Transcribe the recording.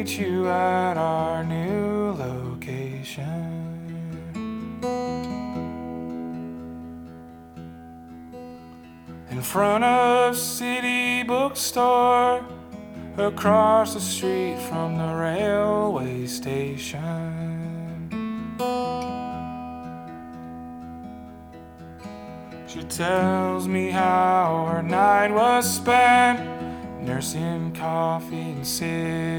meet you at our new location. In front of City Bookstore, across the street from the railway station. She tells me how her night was spent, nursing coffee and sitting